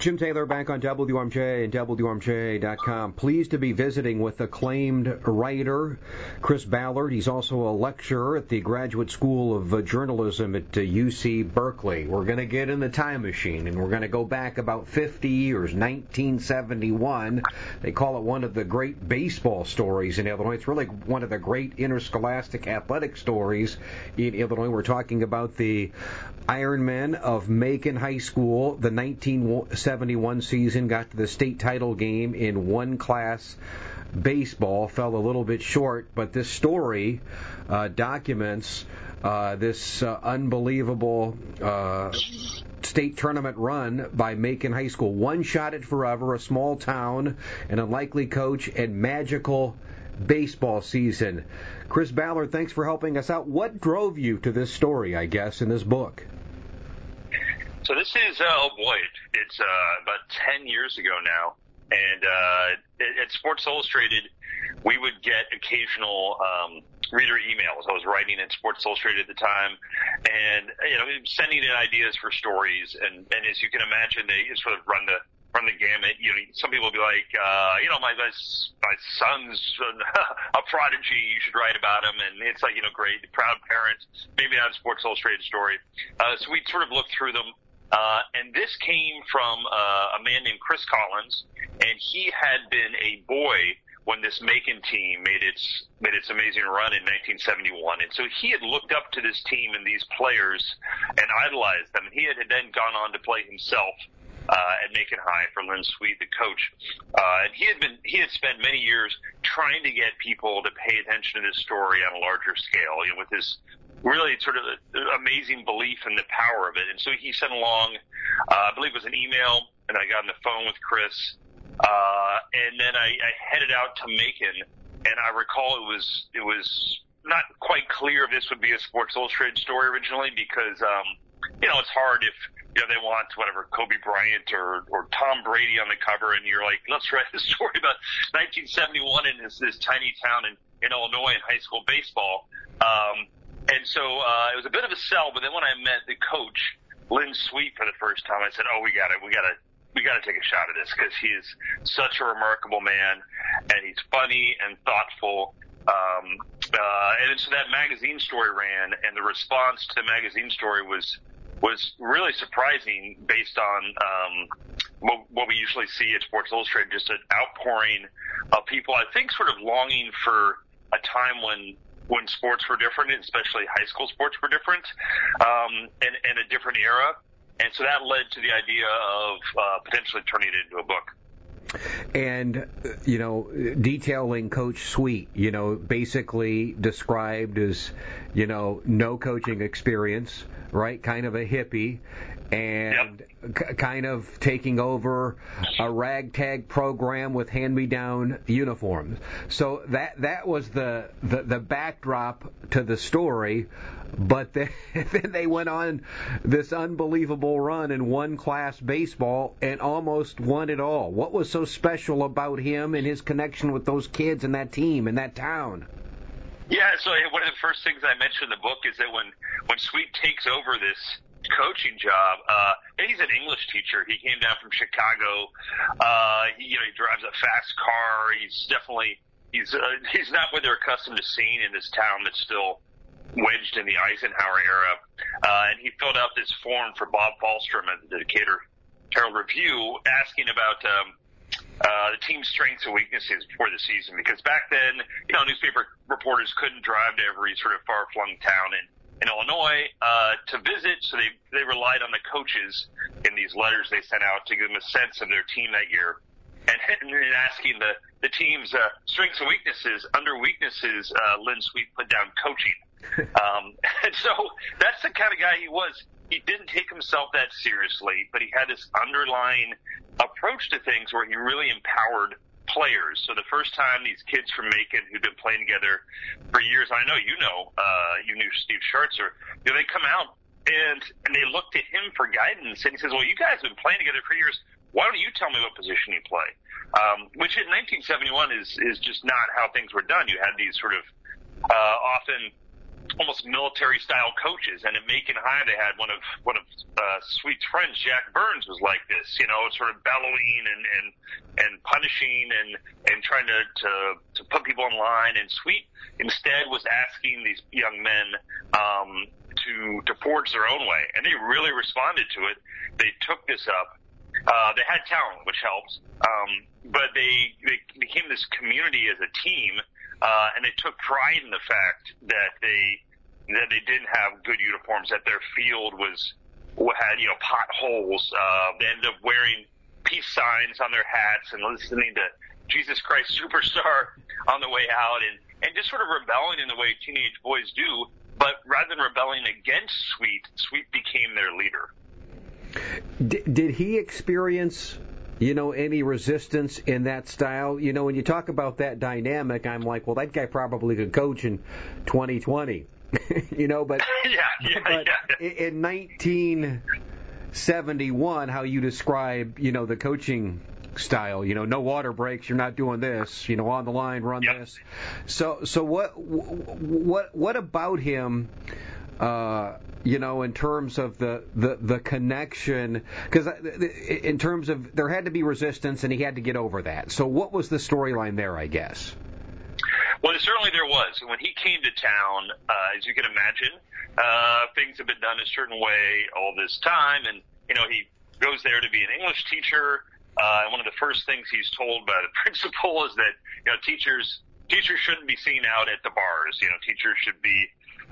Jim Taylor back on WRMJ and WRMJ.com. Pleased to be visiting with acclaimed writer Chris Ballard. He's also a lecturer at the Graduate School of Journalism at UC Berkeley. We're going to get in the time machine, and we're going to go back about 50 years, 1971. They call it one of the great baseball stories in Illinois. It's really one of the great interscholastic athletic stories in Illinois. We're talking about the Ironmen of Macon High School. The 1971 season got to the state title game in one class baseball, fell a little bit short, but this story documents this unbelievable state tournament run by Macon High School. One shot at forever, a small town, an unlikely coach, and magical baseball season. Chris Ballard, thanks for helping us out. What drove you to this story, I guess, in this book? So this is, it's about 10 years ago now. And at Sports Illustrated, we would get occasional reader emails. I was writing at Sports Illustrated at the time, and sending in ideas for stories. And as you can imagine, they sort of run the gamut. Some people will be like, my son's a prodigy. You should write about him. And it's like, great, proud parents. Maybe not a Sports Illustrated story. So we sort of looked through them. And this came from a man named Chris Collins, and he had been a boy when this Macon team made its amazing run in 1971. And so he had looked up to this team and these players and idolized them. And he had then gone on to play himself at Macon High for Lynn Sweet, the coach. And he had spent many years trying to get people to pay attention to this story on a larger scale, with his really sort of amazing belief in the power of it. And so he sent along, I believe it was an email, and I got on the phone with Chris. And then I headed out to Macon, and I recall it was not quite clear if this would be a Sports Illustrated story originally, because, it's hard if, they want whatever, Kobe Bryant or Tom Brady on the cover, and you're like, let's write a story about 1971 in this tiny town in Illinois in high school baseball. And so, it was a bit of a sell, but then when I met the coach, Lynn Sweet, for the first time, I said, we gotta take a shot at this, because he is such a remarkable man, and he's funny and thoughtful. And so that magazine story ran, and the response to the magazine story was really surprising based on, what we usually see at Sports Illustrated, just an outpouring of people, I think, sort of longing for a time when sports were different, especially high school sports were different, and a different era. And so that led to the idea of potentially turning it into a book. And, detailing Coach Sweet, basically described as, no coaching experience, right? Kind of a hippie, and kind of taking over a ragtag program with hand-me-down uniforms. So that was the backdrop to the story, but then they went on this unbelievable run in one-class baseball and almost won it all. What was so special about him and his connection with those kids and that team and that town? Yeah, so one of the first things I mentioned in the book is that when Sweet takes over this coaching job, and he's an English teacher. He came down from Chicago. He drives a fast car. He's not what they're accustomed to seeing in this town that's still wedged in the Eisenhower era. And he filled out this form for Bob Falstrom at the Decatur Herald Review, asking about the team's strengths and weaknesses before the season, because back then, newspaper reporters couldn't drive to every sort of far-flung town in Illinois to visit, so they relied on the coaches in these letters they sent out to give them a sense of their team that year, and asking the team's strengths and weaknesses. Under weaknesses, Lynn Sweet put down coaching. And so that's the kind of guy he was. He didn't take himself that seriously, but he had this underlying approach to things where he really empowered players. So the first time these kids from Macon who'd been playing together for years, I know you knew Steve Schartzer, they come out and they look to him for guidance, and he says, well, you guys have been playing together for years. Why don't you tell me what position you play? Which in 1971 is just not how things were done. You had these sort of often almost military-style coaches. And at Macon High, they had one of Sweet's friends, Jack Burns, was like this, sort of bellowing and punishing and trying to put people in line. And Sweet instead was asking these young men to forge their own way, and they really responded to it. They took this up. They had talent, which helps, but they became this community as a team. And they took pride in the fact that they didn't have good uniforms, that their field had potholes. They ended up wearing peace signs on their hats and listening to Jesus Christ Superstar on the way out, and just sort of rebelling in the way teenage boys do. But rather than rebelling against Sweet became their leader. Did he experience any resistance in that style? When you talk about that dynamic, I'm like, well, that guy probably could coach in 2020, but in 1971, how you describe, the coaching style, no water breaks, you're not doing this, on the line, run this. So what about him, in terms of the connection, because in terms of there had to be resistance and he had to get over that. So what was the storyline there, I guess? Well, certainly there was. When he came to town, as you can imagine, things have been done a certain way all this time, and he goes there to be an English teacher. And one of the first things he's told by the principal is that teachers shouldn't be seen out at the bars. Teachers should be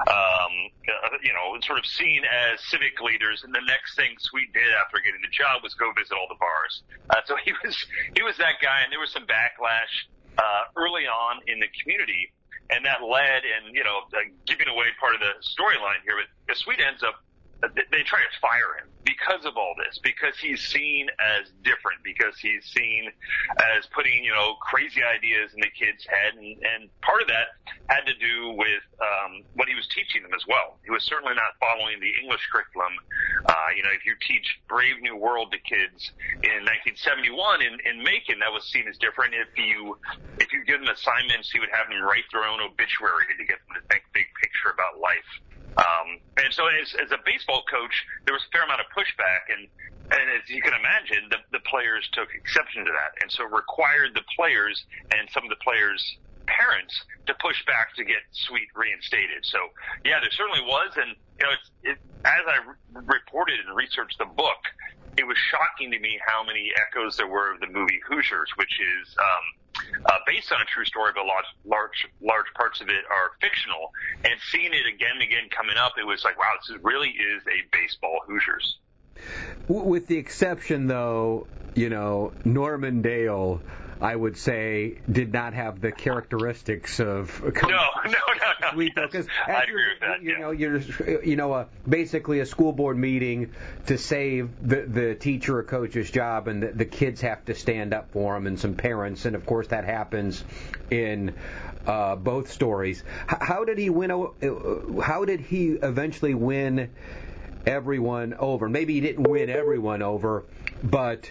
sort of seen as civic leaders. And the next thing Sweet did after getting the job was go visit all the bars. So he was that guy, and there was some backlash early on in the community, and that led, and giving away part of the storyline here, but Sweet ends up, they try to fire him because of all this, because he's seen as different, because he's seen as putting, crazy ideas in the kid's head. And part of that had to do with what he was teaching them as well. He was certainly not following the English curriculum. If you teach Brave New World to kids in 1971 in Macon, that was seen as different. If you give them assignments, he would have them write their own obituary to get them to think big picture about life. And so as a baseball coach, there was a fair amount of pushback, and as you can imagine, the players took exception to that, and so required the players and some of the players' parents to push back to get Sweet reinstated. So yeah, there certainly was, and as I reported and researched the book, it was shocking to me how many echoes there were of the movie Hoosiers, which is based on a true story, but large parts of it are fictional. And seeing it again and again coming up, it was like, wow, this really is a baseball Hoosiers. With the exception, though, Norman Dale, I would say, did not have the characteristics of Sweet. Because I agree with that. You're basically a school board meeting to save the teacher or coach's job, and the kids have to stand up for him, and some parents, and of course that happens in both stories. How did he win? How did he eventually win everyone over? Maybe he didn't win everyone over, but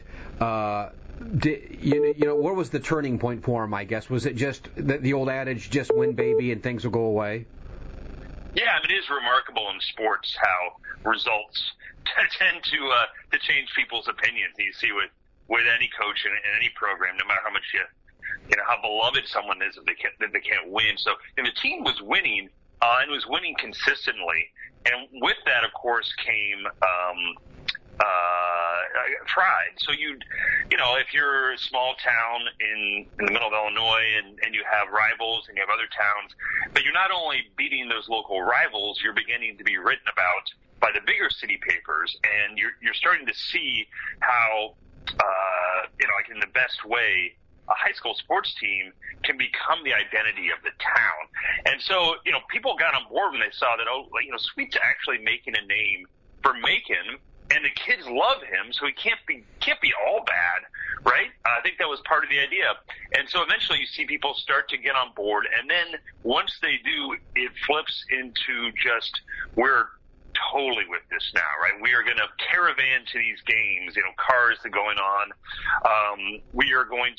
where was the turning point for him, I guess? Was it just the old adage, just win, baby, and things will go away? Yeah, it is remarkable in sports how results tend to change people's opinions. You see with any coach in any program, no matter how much how beloved someone is, that they can't win. So the team was winning, and was winning consistently. And with that, of course, came pride. So if you're a small town in the middle of Illinois and you have rivals and you have other towns, but you're not only beating those local rivals, you're beginning to be written about by the bigger city papers, and you're starting to see how like in the best way, a high school sports team can become the identity of the town. And so, people got on board when they saw that, Sweet's actually making a name for Macon, and the kids love him, so he can't be all bad, right? I think that was part of the idea. And so eventually you see people start to get on board, and then once they do, it flips into just, we're totally with this now, right? We are going to caravan to these games, cars that are going on. We are going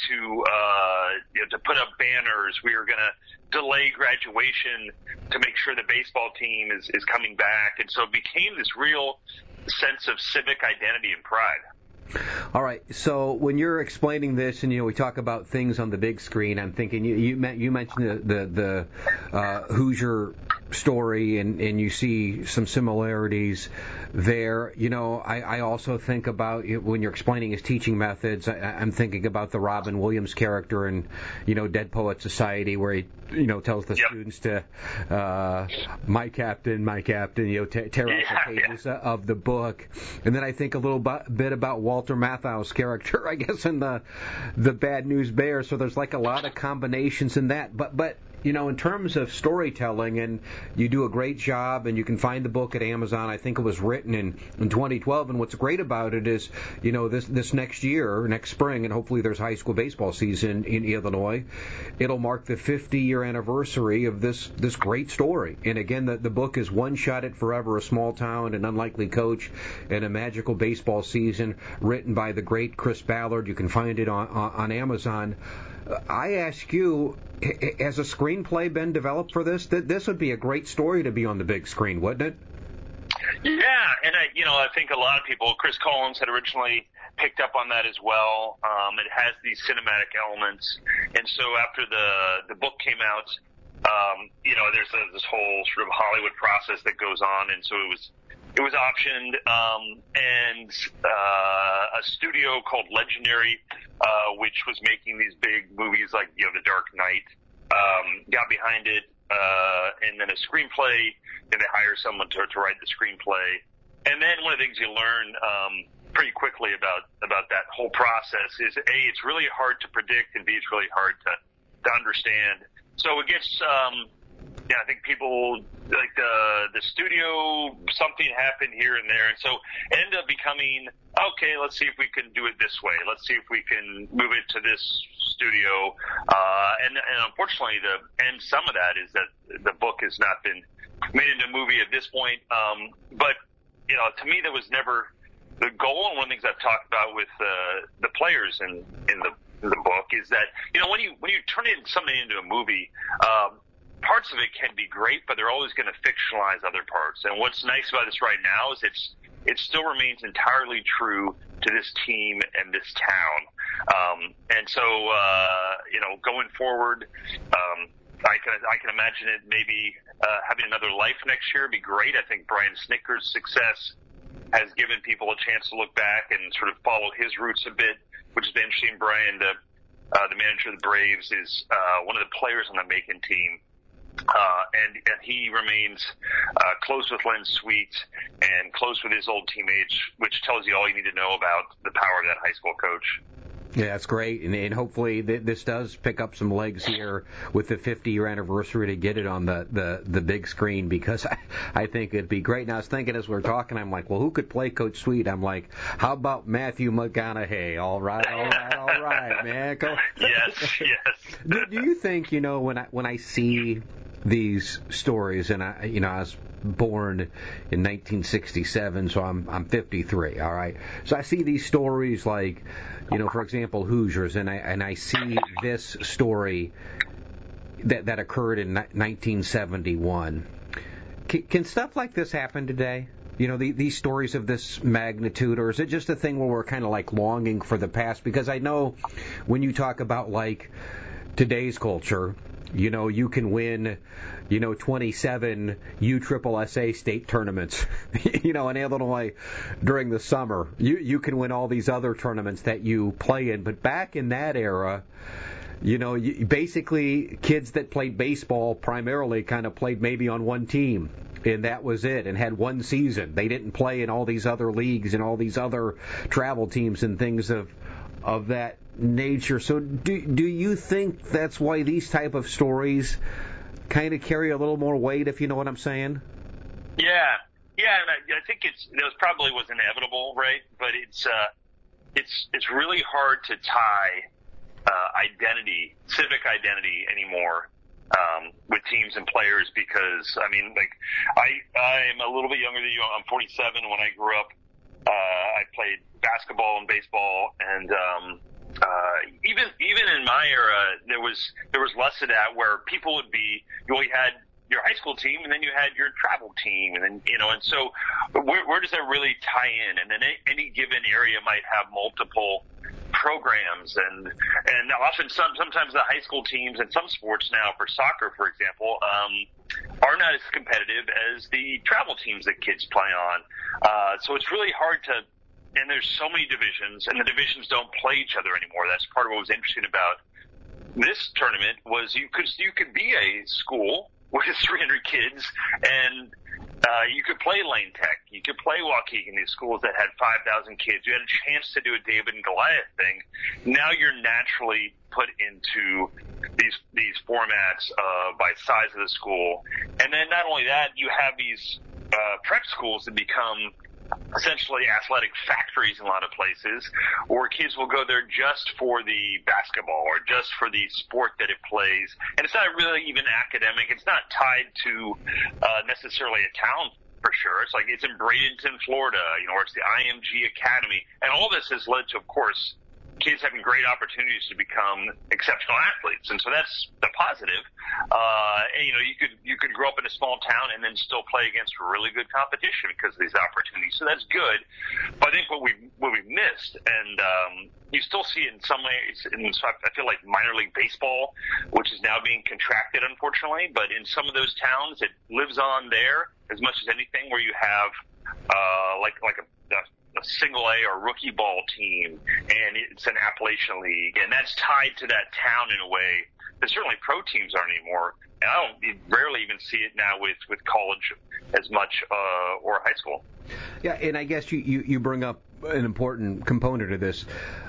to put up banners. We are going to delay graduation to make sure the baseball team is coming back. And so it became this real sense of civic identity and pride. All right. So when you're explaining this, and we talk about things on the big screen, I'm thinking you mentioned the Hoosier story, and you see some similarities there. I also think about when you're explaining his teaching methods. I'm thinking about the Robin Williams character in Dead Poet Society, where he tells the students to my captain, tear out the pages of the book. And then I think a little bit about Walter Matthau's character, I guess, in the Bad News Bears. So there's like a lot of combinations in that. But in terms of storytelling, and you do a great job, and you can find the book at Amazon. I think it was written in 2012, and what's great about it is, this next year, next spring, and hopefully there's high school baseball season in Illinois, it'll mark the 50-year anniversary of this great story. And again, the book is One Shot at Forever, a Small Town, an Unlikely Coach, and a Magical Baseball Season, written by the great Chris Ballard. You can find it on Amazon. I ask you, has a screenplay been developed for this? This would be a great story to be on the big screen, wouldn't it? Yeah, and I think a lot of people, Chris Collins had originally picked up on that as well. It has these cinematic elements, and so after the book came out, there's this whole sort of Hollywood process that goes on, and so it was optioned, and a studio called Legendary, which was making these big movies like The Dark Knight, got behind it, and then a screenplay, and they hire someone to write the screenplay. And then one of the things you learn pretty quickly about that whole process is, A, it's really hard to predict, and B, it's really hard to understand. So it gets I think people like the studio, something happened here and there, and so it ended up becoming, okay, let's see if we can do it this way. Let's see if we can move it to this studio. And unfortunately, some of that is that the book has not been made into a movie at this point. But to me, that was never the goal. And one of the things I've talked about with the players in the book is that when you turn something into a movie, parts of it can be great, but they're always going to fictionalize other parts. And what's nice about this right now is it still remains entirely true to this team and this town. And so, going forward, I can imagine it maybe having another life next year would be great. I think Brian Snitker's success has given people a chance to look back and sort of follow his roots a bit, which has been interesting. Brian, the manager of the Braves, is one of the players on the Macon team. And he remains close with Len Sweet and close with his old teammates, which tells you all you need to know about the power of that high school coach. Yeah, that's great, and hopefully this does pick up some legs here with the 50-year anniversary to get it on the big screen, because I think it'd be great. And I was thinking as we were talking, I'm like, well, who could play Coach Sweet? I'm like, how about Matthew McConaughey? All right, man. Go. Yes. Do you think, when I see these stories, and I was born in 1967, so I'm 53. All right, so I see these stories like, for example, Hoosiers, and I see this story that occurred in 1971. Can stuff like this happen today? These stories of this magnitude, or is it just a thing where we're kind of like longing for the past? Because I know when you talk about like today's culture, you can win, 27 USSSA state tournaments, in Illinois during the summer. You can win all these other tournaments that you play in. But back in that era, basically kids that played baseball primarily kind of played maybe on one team, and that was it, and had one season. They didn't play in all these other leagues and all these other travel teams and things of that nature. So do you think that's why these type of stories kind of carry a little more weight, if you know what I'm saying? Yeah, and I think it probably was inevitable, right? But it's really hard to tie civic identity anymore with teams and players because, I mean, like, I'm a little bit younger than you. I'm 47. When I grew up, I played basketball and baseball, and even in my era, there was less of that where people would be, you only had your high school team, and then you had your travel team, and then, and so where does that really tie in? And then any given area might have multiple programs, and often sometimes the high school teams in some sports now, for soccer, for example, are not as competitive as the travel teams that kids play on. So it's really hard to, and there's so many divisions, and the divisions don't play each other anymore. That's part of what was interesting about this tournament was you could be a school with 300 kids, and you could play Lane Tech, you could play Waukegan, these schools that had 5,000 kids. You had a chance to do a David and Goliath thing. Now you're naturally put into these formats by size of the school, and then not only that, you have these prep schools that become essentially athletic factories in a lot of places, or kids will go there just for the basketball or just for the sport that it plays. And it's not really even academic. It's not tied to necessarily a town for sure. It's like it's in Bradenton, Florida, or it's the IMG Academy. And all this has led to, of course, kids having great opportunities to become exceptional athletes, and so that's the positive. And you could grow up in a small town and then still play against really good competition because of these opportunities. So that's good. But I think what we've missed, and you still see it in some ways. So I feel like minor league baseball, which is now being contracted, unfortunately. But in some of those towns, it lives on there as much as anything. Where you have like a single A or rookie ball team, and it's an Appalachian League, and that's tied to that town in a way that certainly pro teams aren't anymore. And you rarely even see it now with college as much, or high school. Yeah, and I guess you bring up an important component of this.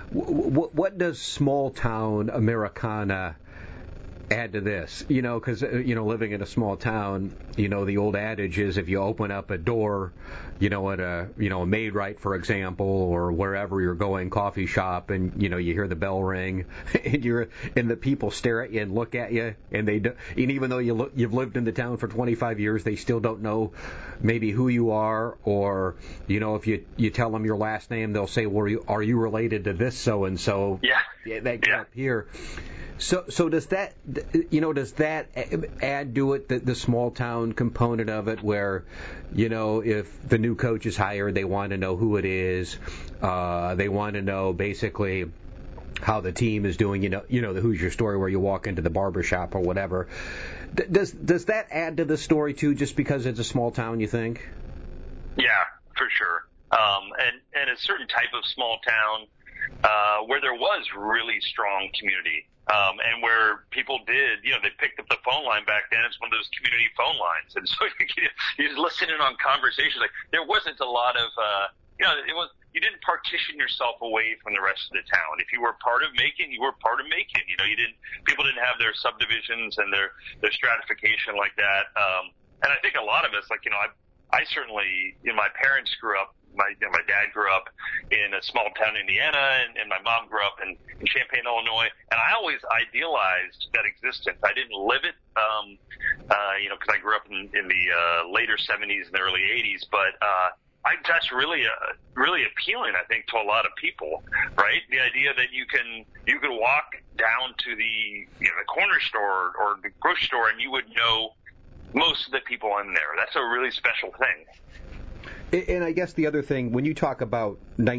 What does small town Americana add to this? Because living in a small town, the old adage is if you open up a door, at a Maid-Rite, for example, or wherever you're going, coffee shop, and you hear the bell ring, and the people stare at you and look at you, and and even though you've lived in the town for 25 years, they still don't know maybe who you are, or if you tell them your last name, they'll say, "Well, are you related to this so and so?" Yeah, that grew up here. So does that add to it, the small town component of it, where if the new coach is hired, they want to know who it is, they want to know basically how the team is doing, the Who's Your Story, where you walk into the barbershop or whatever. Does that add to the story too, just because it's a small town, you think? Yeah, for sure. And a certain type of small town where there was really strong community. And where people did, they picked up the phone line back then. It's one of those community phone lines. And so you just listen in on conversations. Like, there wasn't a lot of, you didn't partition yourself away from the rest of the town. If you were part of Macon, you were part of Macon. People didn't have their subdivisions and their stratification like that. And I think a lot of us, I certainly, my parents grew up, my dad grew up in a small town in Indiana, and my mom grew up in Champaign, Illinois, and I always idealized that existence. I didn't live it, because I grew up in the later 70s and the early 80s, but that's really appealing, I think, to a lot of people, right? The idea that you can walk down to the corner store or the grocery store and you would know most of the people in there. That's a really special thing. And I guess the other thing, when you talk about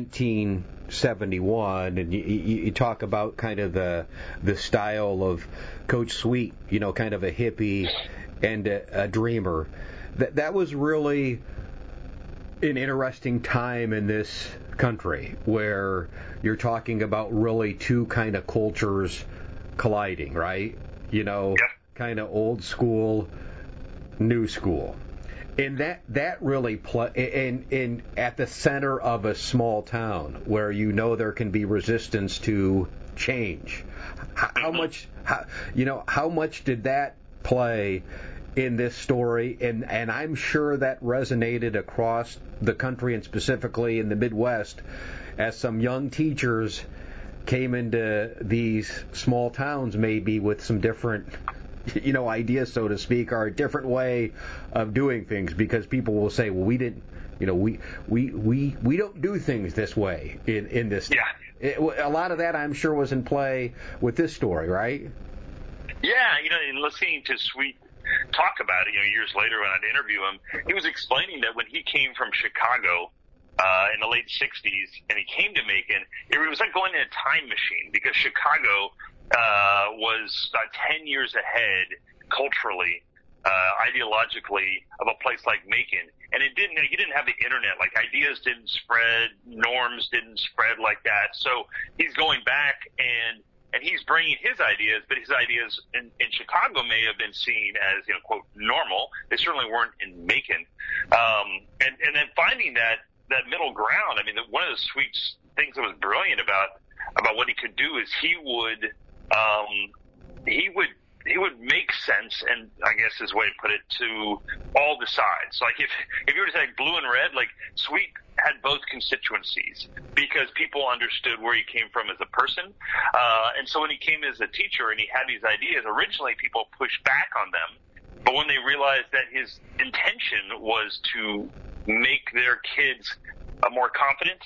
1971, and you talk about kind of the style of Coach Sweet, kind of a hippie and a dreamer, that was really an interesting time in this country where you're talking about really two kind of cultures colliding, right? Kind of old school, new school. And that really in at the center of a small town where there can be resistance to change. How much did that play in this story? And I'm sure that resonated across the country and specifically in the Midwest as some young teachers came into these small towns maybe with some different ideas, so to speak, are a different way of doing things, because people will say, well, we didn't, we don't do things this way in this. Yeah. A lot of that, I'm sure, was in play with this story, right? Yeah, and listening to Sweet talk about it, years later when I'd interview him, he was explaining that when he came from Chicago in the late 60s and he came to Macon, it was like going in a time machine, because Chicago was 10 years ahead culturally, ideologically, of a place like Macon. And you didn't have the internet, like ideas didn't spread, norms didn't spread like that. So he's going back and he's bringing his ideas, but his ideas in Chicago may have been seen as, quote, normal. They certainly weren't in Macon. And then finding that middle ground, I mean, one of the sweet things that was brilliant about what he could do is he would make sense, and I guess his way to put it, to all the sides. Like if you were to say blue and red, like Sweet had both constituencies, because people understood where he came from as a person. And so when he came as a teacher and he had these ideas, originally people pushed back on them. But when they realized that his intention was to make their kids more confident,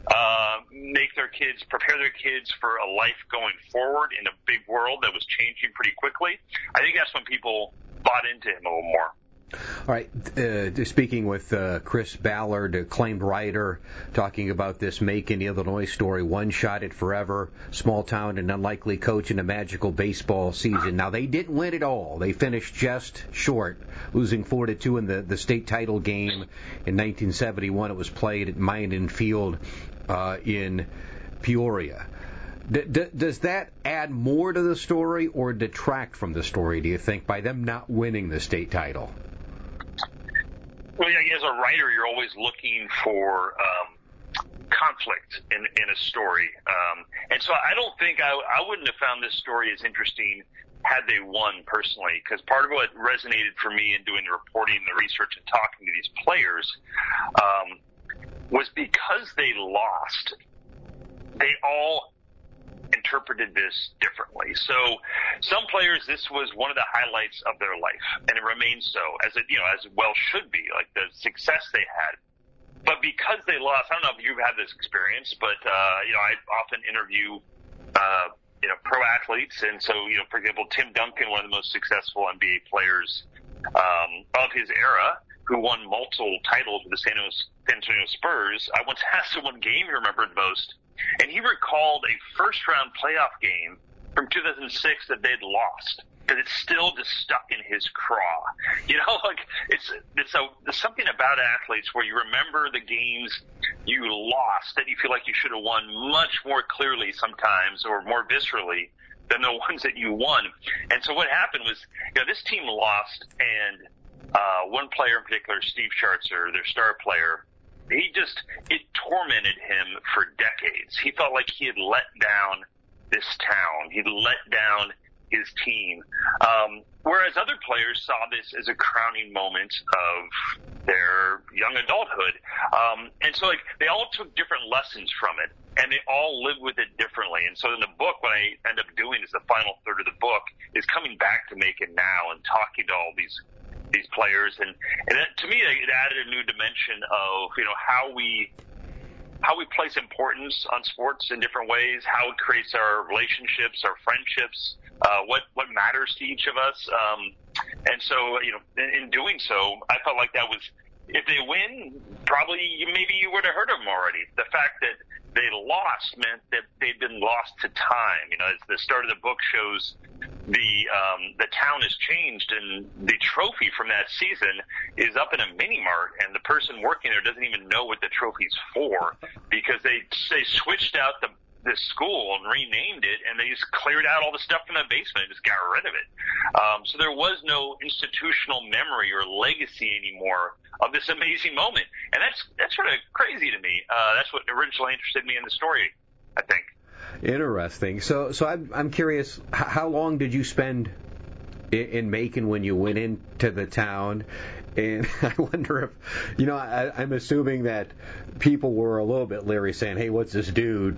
prepare their kids for a life going forward in a big world that was changing pretty quickly, I think that's when people bought into him a little more. All right, speaking with Chris Ballard, acclaimed writer, talking about this Macon, Illinois story, one shot at forever, small town and unlikely coach in a magical baseball season. Now, they didn't win it all. They finished just short, losing 4-2 in the state title game in 1971. It was played at Minden Field in Peoria. Does that add more to the story or detract from the story, do you think, by them not winning the state title? Well, yeah, as a writer, you're always looking for conflict in a story. And so I don't think I wouldn't have found this story as interesting had they won personally, because part of what resonated for me in doing the reporting, the research, and talking to these players was because they lost, they all interpreted this differently. So some players, this was one of the highlights of their life, and it remains so, as it well should be, like the success they had. But because they lost, I don't know if you've had this experience, but I often interview pro athletes, and so for example, Tim Duncan, one of the most successful NBA players of his era, who won multiple titles with the San Antonio Spurs, I once asked him what game he remembered most, and he recalled a first-round playoff game from 2006 that they'd lost, because it's still just stuck in his craw. There's something about athletes where you remember the games you lost that you feel like you should have won much more clearly sometimes, or more viscerally, than the ones that you won. And so what happened was, this team lost, and one player in particular, Steve Scharzer, their star player, it tormented him for decades. He felt like he had let down this town. He'd let down his team. Whereas other players saw this as a crowning moment of their young adulthood. And so they all took different lessons from it, and they all lived with it differently. And so in the book, what I end up doing is the final third of the book is coming back to Macon now and talking to all these players, and to me it added a new dimension of how we place importance on sports in different ways, how it creates our relationships, our friendships, what matters to each of us, and so in doing so, I felt like that was, if they win, probably maybe you would have heard of them already. The fact that they lost meant that they'd been lost to time. As the start of the book shows, the town has changed, and the trophy from that season is up in a mini mart, and the person working there doesn't even know what the trophy's for, because they switched out the school and renamed it, and they just cleared out all the stuff from the basement and just got rid of it. So there was no institutional memory or legacy anymore of this amazing moment, and that's sort of crazy to me. That's what originally interested me in the story, I think. Interesting. So I'm curious, how long did you spend in Macon when you went into the town? And I wonder if, I'm assuming that people were a little bit leery, saying, hey, what's this dude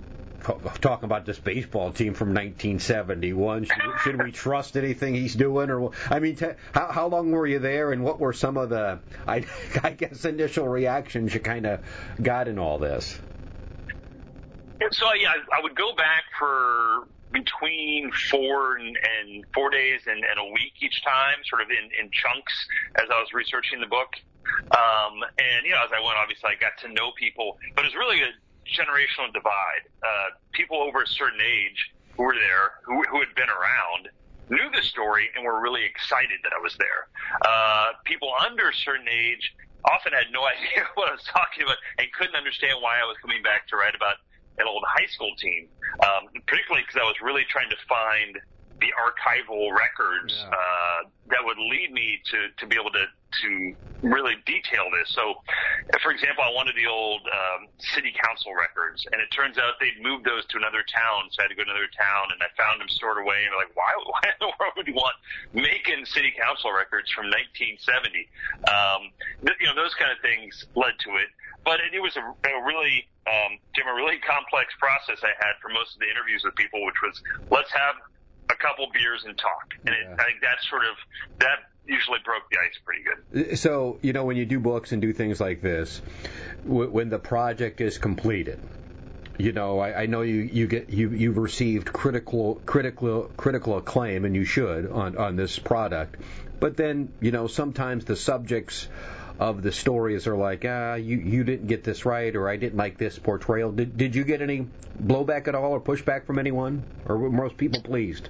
talking about this baseball team from 1971. Should we trust anything he's doing? Or I mean, how long were you there, and what were some of the, I guess, initial reactions you kind of got in all this? So yeah, I would go back for between 4 days and a week each time, sort of in chunks as I was researching the book. And as I went, obviously I got to know people, but it was really a generational divide. People over a certain age who were there, who had been around, knew the story and were really excited that I was there. People under a certain age often had no idea what I was talking about and couldn't understand why I was coming back to write about an old high school team, particularly because I was really trying to find the archival records that would lead me to be able to really detail this. So, for example, I wanted the old city council records, and it turns out they'd moved those to another town, so I had to go to another town, and I found them stored away, and I'm like, why in the world would you want Macon city council records from 1970? Those kind of things led to it. But it was a really, Jim, a really complex process I had for most of the interviews with people, which was, let's have a couple beers and talk. And I think that usually broke the ice pretty good. So, when you do books and do things like this, when the project is completed, I know you've received critical acclaim, and you should on this product. But then, sometimes the subjects of the stories are like, you didn't get this right, or I didn't like this portrayal. Did you get any blowback at all, or pushback from anyone, or were most people pleased?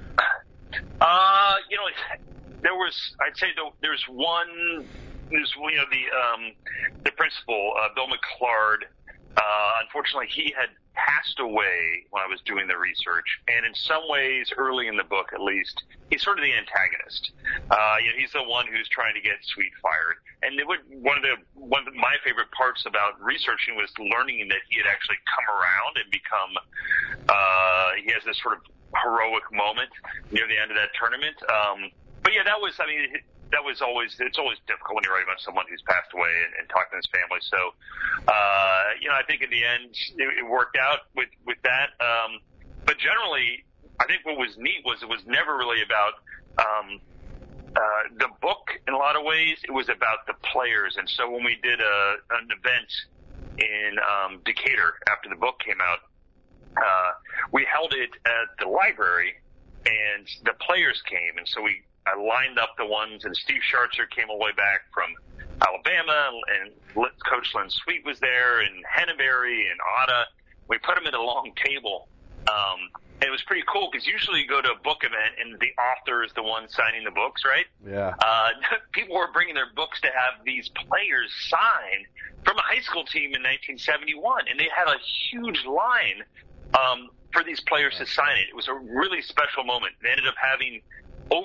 There's the principal, Bill McClard. Unfortunately, he had passed away when I was doing the research, and in some ways, early in the book at least, he's sort of the antagonist. He's the one who's trying to get Sweet fired. And one of my favorite parts about researching was learning that he had actually come around and become. He has this sort of heroic moment near the end of that tournament. But yeah, it's always difficult when you're writing about someone who's passed away and talking to his family. So, I think in the end it worked out with that. But generally, I think what was neat was it was never really about the book in a lot of ways. It was about the players. And so when we did an event in Decatur after the book came out, we held it at the library, and the players came, and so I lined up the ones, and Steve Scharzer came all the way back from Alabama, and Coach Len Sweet was there, and Henneberry and Otta. We put them at a long table. And it was pretty cool because usually you go to a book event and the author is the one signing the books, right? Yeah. People were bringing their books to have these players sign from a high school team in 1971, and they had a huge line for these players to sign it. It was a really special moment. They ended up having an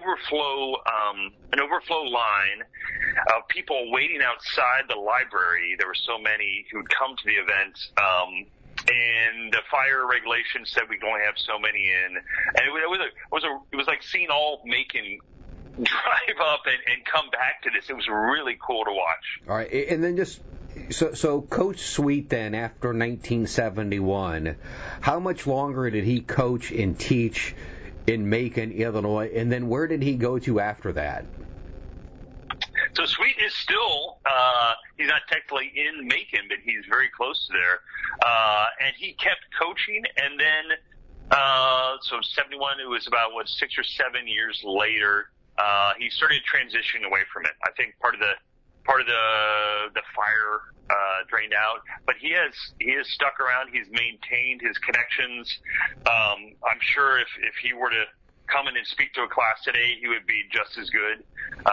overflow line of people waiting outside the library. There were so many who'd come to the event, and the fire regulations said we could only have so many in. And it was like seeing all Macon drive up and come back to this. It was really cool to watch. All right, and then so Coach Sweet then, after 1971, how much longer did he coach and teach in Macon, Illinois, and then where did he go to after that? So Sweet is still, he's not technically in Macon, but he's very close to there. And he kept coaching, and then, so 71, it was about, 6 or 7 years later, he started transitioning away from it. I think part of the fire, drained out, but he has stuck around. He's maintained his connections. I'm sure if he were to come in and speak to a class today, he would be just as good.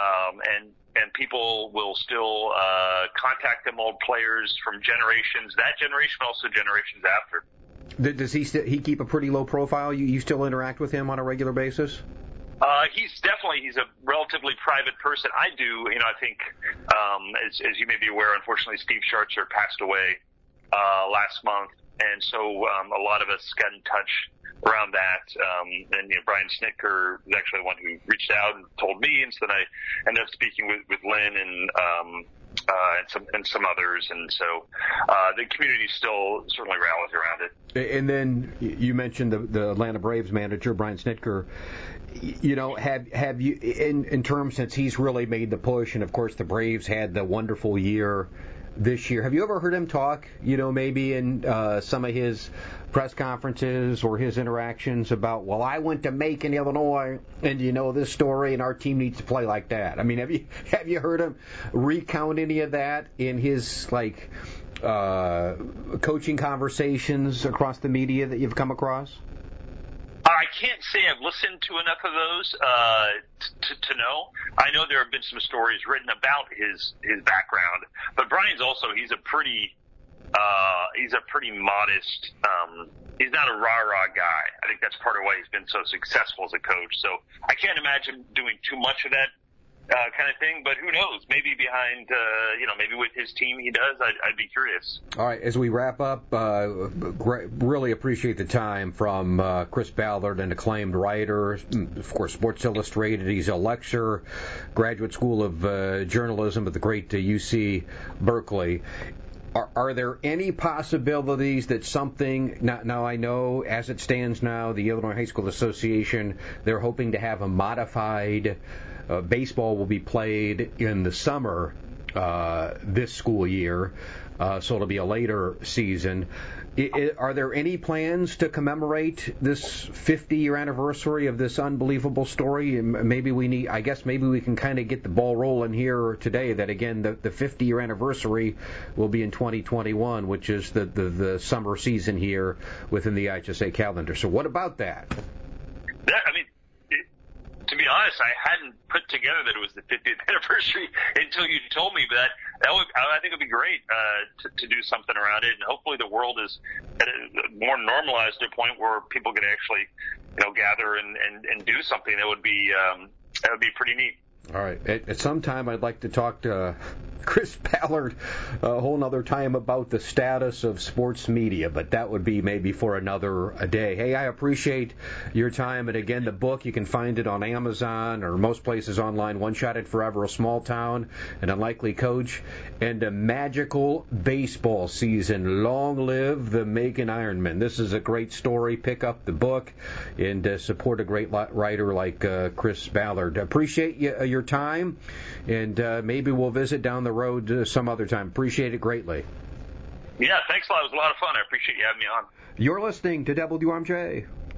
And people will still contact them, old players from generations, that generation, also generations after. Does he keep a pretty low profile? You still interact with him on a regular basis? He's a relatively private person. I do, I think, as you may be aware, unfortunately, Steve Scharzer passed away last month, and so a lot of us got in touch around that. And Brian Snitker was actually the one who reached out and told me, and so then I ended up speaking with Lynn and and some others, and so the community still certainly rallies around it. And then you mentioned the Atlanta Braves manager, Brian Snitker. You know, have you in terms, since he's really made the push, and of course the Braves had the wonderful year this year. Have you ever heard him talk, you know, maybe in some of his press conferences or his interactions about, well, I went to Macon, Illinois, and you know this story, and our team needs to play like that? I mean, have you heard him recount any of that in his coaching conversations across the media that you've come across? I can't say I've listened to enough of those to know. I know there have been some stories written about his background, but Brian's also he's a pretty modest. He's not a rah-rah guy. I think that's part of why he's been so successful as a coach. So I can't imagine doing too much of that kind of thing, but who knows? Maybe behind, maybe with his team he does. I'd be curious. All right, as we wrap up, really appreciate the time from Chris Ballard, an acclaimed writer, of course, Sports Illustrated. He's a lecturer, Graduate School of Journalism at the great UC Berkeley. Are there any possibilities that something, now I know as it stands now, the Illinois High School Association, they're hoping to have a modified baseball will be played in the summer this school year, so it'll be a later season. Are there any plans to commemorate this 50-year anniversary of this unbelievable story? Maybe we can kind of get the ball rolling here today that, again, the 50-year anniversary will be in 2021, which is the summer season here within the IHSA calendar. So what about that? To be honest, I hadn't put together that it was the 50th anniversary until you told me. But I think it would be great to do something around it, and hopefully the world is at a more normalized to a point where people can actually, gather and do something. That would be pretty neat. All right. At some time, I'd like to talk to Chris Ballard a whole nother time about the status of sports media, but that would be maybe for another day. Hey, I appreciate your time. And again, the book, you can find it on Amazon or most places online, One Shot at Forever, A Small Town, An Unlikely Coach, and a Magical Baseball Season. Long live the Macon Ironmen. This is a great story. Pick up the book and support a great writer like Chris Ballard. Appreciate your time, and maybe we'll visit down the road some other time. Appreciate it greatly. Yeah, thanks a lot. It was a lot of fun. I appreciate you having me on. You're listening to WRMJ.